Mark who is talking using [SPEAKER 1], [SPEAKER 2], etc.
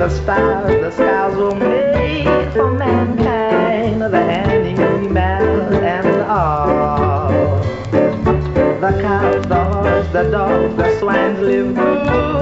[SPEAKER 1] the skies were made for mankind, the animals and all. The cows, the horse, the dogs, the swines live good.